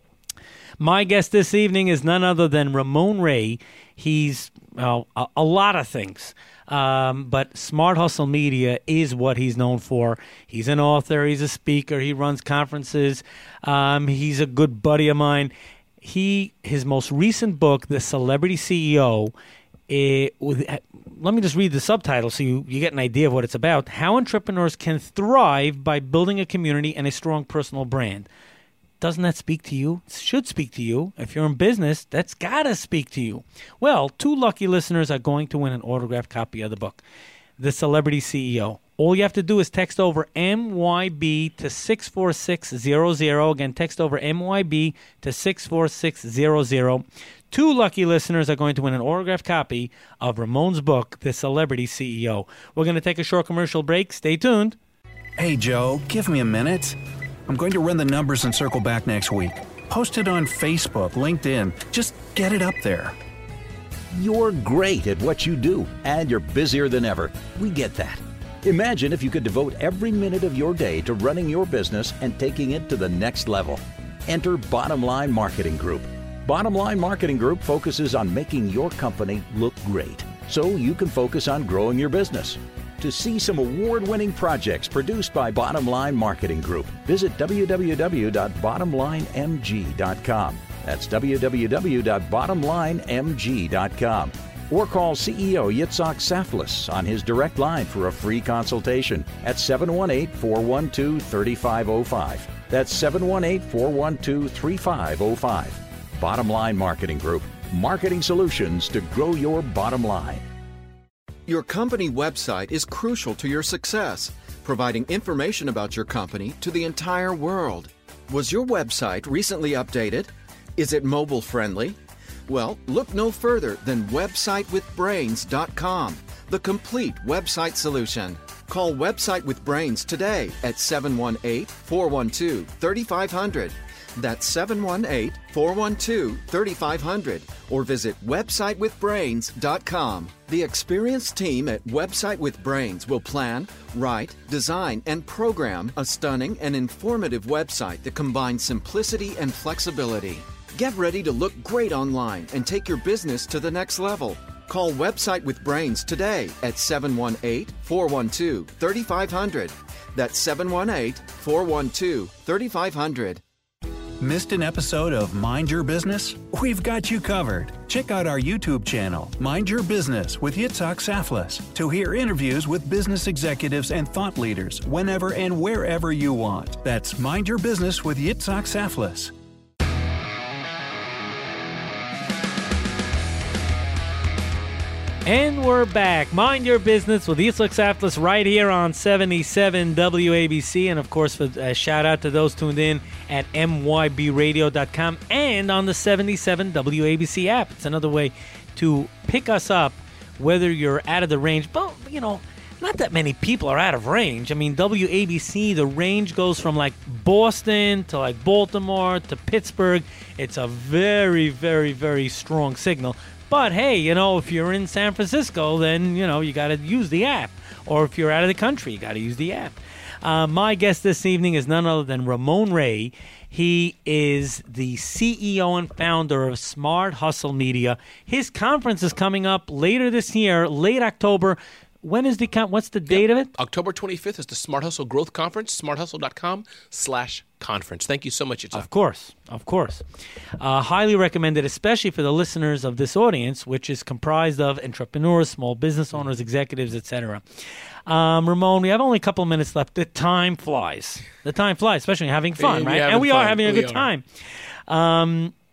My guest this evening is none other than Ramon Ray. He's a lot of things, but Smart Hustle Media is what he's known for. He's an author. He's a speaker. He runs conferences. He's a good buddy of mine. His most recent book, The Celebrity CEO, let me just read the subtitle so you get an idea of what it's about. How entrepreneurs can thrive by building a community and a strong personal brand. Doesn't that speak to you? It should speak to you. If you're in business, that's got to speak to you. Well, 2 lucky listeners are going to win an autographed copy of the book, The Celebrity CEO. All you have to do is text over MYB to 64600. Again, text over MYB to 64600. 2 lucky listeners are going to win an autographed copy of Ramon's book, The Celebrity CEO. We're going to take a short commercial break. Stay tuned. Hey, Joe, give me a minute. I'm going to run the numbers and circle back next week. Post it on Facebook, LinkedIn. Just get it up there. You're great at what you do, and you're busier than ever. We get that. Imagine if you could devote every minute of your day to running your business and taking it to the next level. Enter Bottom Line Marketing Group. Bottom Line Marketing Group focuses on making your company look great, so you can focus on growing your business. To see some award-winning projects produced by Bottom Line Marketing Group, visit www.bottomlinemg.com. That's www.bottomlinemg.com. Or call CEO Yitzhak Saflis on his direct line for a free consultation at 718-412-3505. That's 718-412-3505. Bottom Line Marketing Group. Marketing solutions to grow your bottom line. Your company website is crucial to your success, providing information about your company to the entire world. Was your website recently updated? Is it mobile friendly? Well, look no further than websitewithbrains.com, the complete website solution. Call Website with Brains today at 718-412-3500. That's 718-412-3500 or visit websitewithbrains.com. The experienced team at Website with Brains will plan, write, design, and program a stunning and informative website that combines simplicity and flexibility. Get ready to look great online and take your business to the next level. Call Website with Brains today at 718-412-3500. That's 718-412-3500. Missed an episode of Mind Your Business? We've got you covered. Check out our YouTube channel, Mind Your Business with Yitzhak Saflis, to hear interviews with business executives and thought leaders whenever and wherever you want. That's Mind Your Business with Yitzhak Saflis. And we're back. Mind Your Business with Yitzhak Saflis right here on 77 WABC. And, of course, for a shout-out to those tuned in at mybradio.com and on the 77 WABC app. It's another way to pick us up, whether you're out of the range. But, not that many people are out of range. I mean, WABC, the range goes from, like, Boston to, like, Baltimore to Pittsburgh. It's a very, very, very strong signal. But, hey, if you're in San Francisco, then, you got to use the app. Or if you're out of the country, you got to use the app. My guest this evening is none other than Ramon Ray. He is the CEO and founder of Smart Hustle Media. His conference is coming up later this year, late October. When is what's the date of it? October 25th is the Smart Hustle Growth Conference, smarthustle.com/conference. Thank you so much, Yitzhak. Of course. Highly recommended, especially for the listeners of this audience, which is comprised of entrepreneurs, small business owners, executives, etc. Ramon, we have only a couple of minutes left. The time flies, especially having fun, right? And we are having a good time.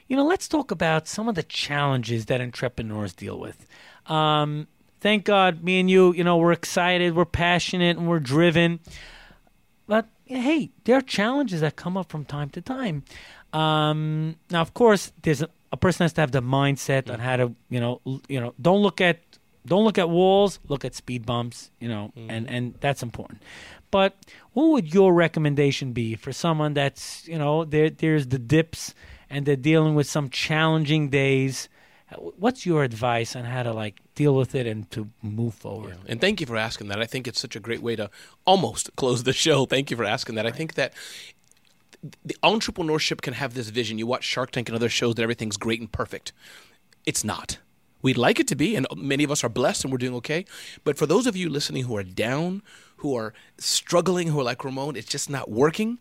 let's talk about some of the challenges that entrepreneurs deal with. Thank God, me and you, we're excited, we're passionate, and we're driven. But, hey, there are challenges that come up from time to time. Now, of course, there's a person has to have the mindset on how to, don't look at walls, look at speed bumps, and that's important. But what would your recommendation be for someone that's, there's the dips and they're dealing with some challenging days? What's your advice on how to deal with it and to move forward? Yeah. And thank you for asking that. I think it's such a great way to almost close the show. Thank you for asking that. Right. I think that the entrepreneurship can have this vision. You watch Shark Tank and other shows that everything's great and perfect. It's not. We'd like it to be, and many of us are blessed and we're doing okay. But for those of you listening who are down, who are struggling, who are like Ramon, it's just not working,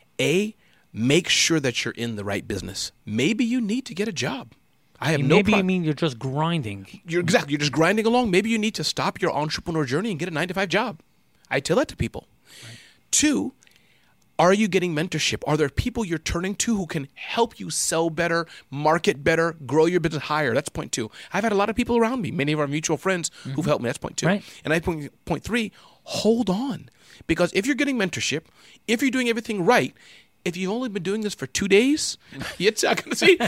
make sure that you're in the right business. Maybe you need to get a job. Maybe you mean you're just grinding. You're just grinding along. Maybe you need to stop your entrepreneur journey and get a 9-to-5 job. I tell that to people. Right. 2, are you getting mentorship? Are there people you're turning to who can help you sell better, market better, grow your business higher? That's point 2. I've had a lot of people around me, many of our mutual friends who've helped me. That's point 2. Right. And point 3, hold on. Because if you're getting mentorship, if you're doing everything right, if you've only been doing this for 2 days, it's not going to see.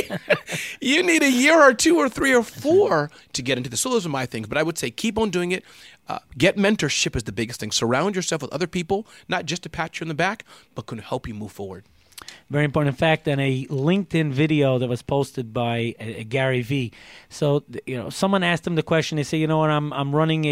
You need a year or 2 or 3 or 4 to get into this. So those are my things. But I would say keep on doing it. Get mentorship is the biggest thing. Surround yourself with other people, not just to pat you on the back, but can help you move forward. Very important. In fact, in a LinkedIn video that was posted by Gary Vee, so someone asked him the question. They say, I'm running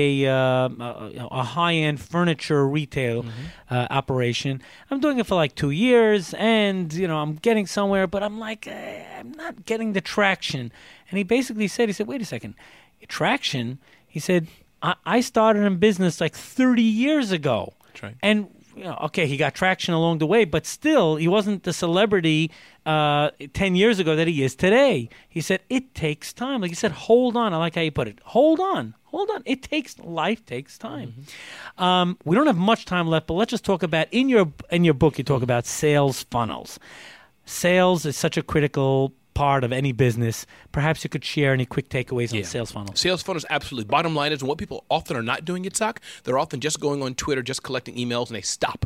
a high-end furniture retail operation. I'm doing it for 2 years, and I'm getting somewhere, but I'm I'm not getting the traction. And he basically said, wait a second, traction? He said, I started in business 30 years ago. That's right. And okay, he got traction along the way, but still, he wasn't the celebrity 10 years ago that he is today. He said, it takes time. Like you said, hold on. I like how you put it. Hold on. Life takes time. We don't have much time left, but let's just talk about, in your book, you talk about sales funnels. Sales is such a critical part of any business. Perhaps you could share any quick takeaways on sales funnels. Sales funnels, absolutely. Bottom line is, what people often are not doing, Yitzhak, they're often just going on Twitter, just collecting emails, and they stop.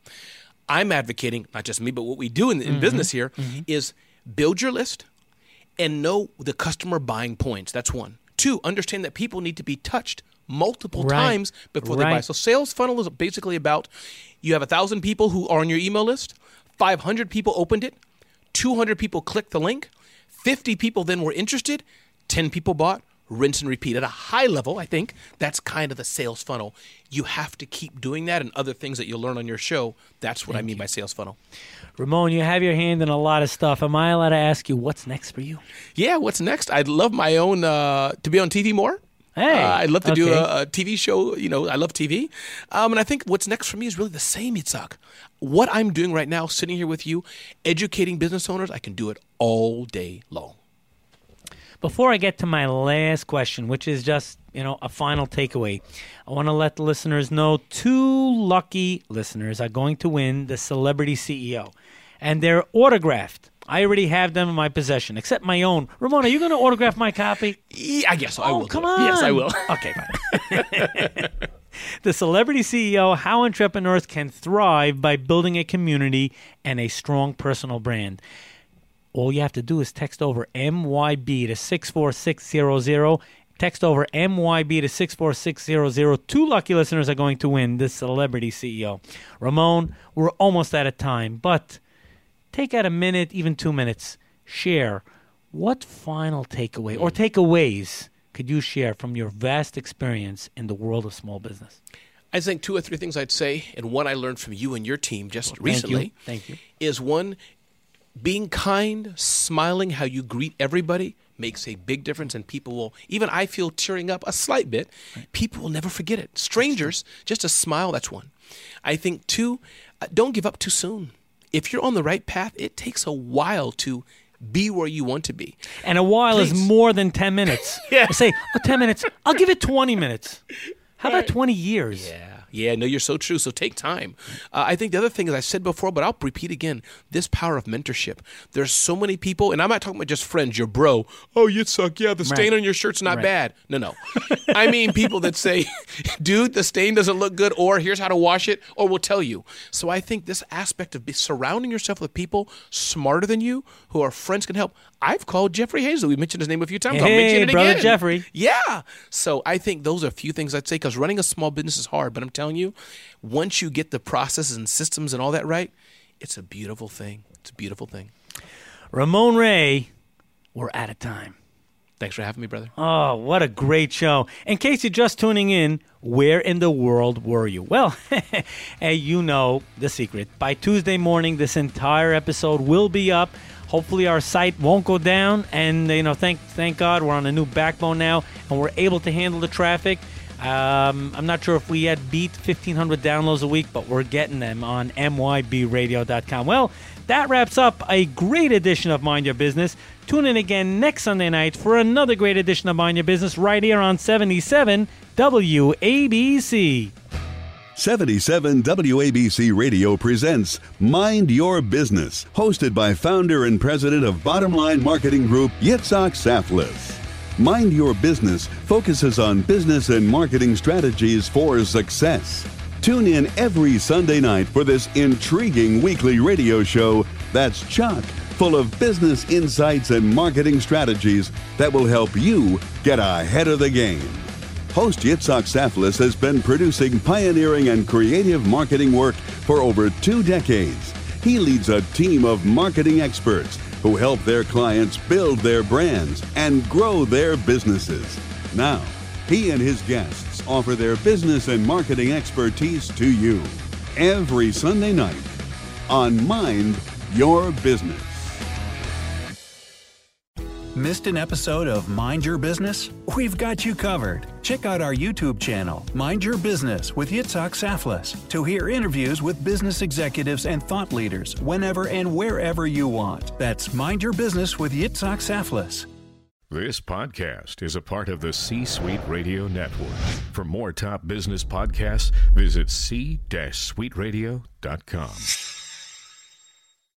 I'm advocating, not just me, but what we do in business here is build your list and know the customer buying points. That's 1. 2, understand that people need to be touched multiple times before they buy. So sales funnel is basically about, you have 1,000 people who are on your email list, 500 people opened it, 200 people clicked the link, 50 people then were interested, 10 people bought, rinse and repeat. At a high level, I think that's kind of the sales funnel. You have to keep doing that, and other things that you'll learn on your show. That's what I mean by sales funnel. Ramon, you have your hand in a lot of stuff. Am I allowed to ask you what's next for you? Yeah, what's next? I'd love my own, to be on TV more. Hey, I'd love to do a TV show. I love TV. And I think what's next for me is really the same, Yitzhak. What I'm doing right now, sitting here with you, educating business owners, I can do it all day long. Before I get to my last question, which is just, a final takeaway, I want to let the listeners know 2 lucky listeners are going to win the Celebrity CEO. And they're autographed. I already have them in my possession, except my own. Ramon, are you going to autograph my copy? Yeah, I guess so. I will. Come on. Yes, I will. Okay, fine. The Celebrity CEO, how entrepreneurs can thrive by building a community and a strong personal brand. All you have to do is text over MYB to 64600. Text over MYB to 64600. 2 lucky listeners are going to win this Celebrity CEO. Ramon, we're almost out of time, but take out a minute, even 2 minutes. Share what final takeaway or takeaways could you share from your vast experience in the world of small business? I think 2 or 3 things I'd say, and one I learned from you and your team just recently. Thank you. Is 1, being kind, smiling, how you greet everybody makes a big difference, and people will, even I feel tearing up a slight bit, people will never forget it. Strangers, just a smile, that's 1. I think 2, don't give up too soon. If you're on the right path, it takes a while to be where you want to be. And a while is more than 10 minutes. I say, 10 minutes, I'll give it 20 minutes. How about 20 years? Yeah. no, you're so true. So take time. I think the other thing, as I said before, but I'll repeat again, this power of mentorship. There's so many people, and I'm not talking about just friends, your bro. Oh, you suck. Yeah, the stain on your shirt's not bad. No. I mean people that say, dude, the stain doesn't look good, or here's how to wash it, or we'll tell you. So I think this aspect of surrounding yourself with people smarter than you, who are friends, can help. I've called Jeffrey Hazley. We've mentioned his name a few times. I'll mention it brother again. Jeffrey. Yeah. So I think those are a few things I'd say, because running a small business is hard. But I'm telling you, once you get the processes and systems and all that right, it's a beautiful thing. It's a beautiful thing. Ramon Ray, we're out of time. Thanks for having me, brother. Oh, what a great show. In case you're just tuning in, where in the world were you? Well, hey, you know the secret. By Tuesday morning, this entire episode will be up. Hopefully our site won't go down. And, thank God we're on a new backbone now, and we're able to handle the traffic. I'm not sure if we had beat 1,500 downloads a week, but we're getting them on mybradio.com. Well, that wraps up a great edition of Mind Your Business. Tune in again next Sunday night for another great edition of Mind Your Business right here on 77 WABC. 77 WABC Radio presents Mind Your Business, hosted by founder and president of Bottom Line Marketing Group, Yitzhak Saflis. Mind Your Business focuses on business and marketing strategies for success. Tune in every Sunday night for this intriguing weekly radio show that's chock full of business insights and marketing strategies that will help you get ahead of the game. Host Yitzhak Saflis has been producing pioneering and creative marketing work for over 2 decades. He leads a team of marketing experts who help their clients build their brands and grow their businesses. Now, he and his guests offer their business and marketing expertise to you every Sunday night on Mind Your Business. Missed an episode of Mind Your Business? We've got you covered. Check out our YouTube channel, Mind Your Business with Yitzhak Saflis, to hear interviews with business executives and thought leaders whenever and wherever you want. That's Mind Your Business with Yitzhak Saflis. This podcast is a part of the C-Suite Radio Network. For more top business podcasts, visit c-suiteradio.com.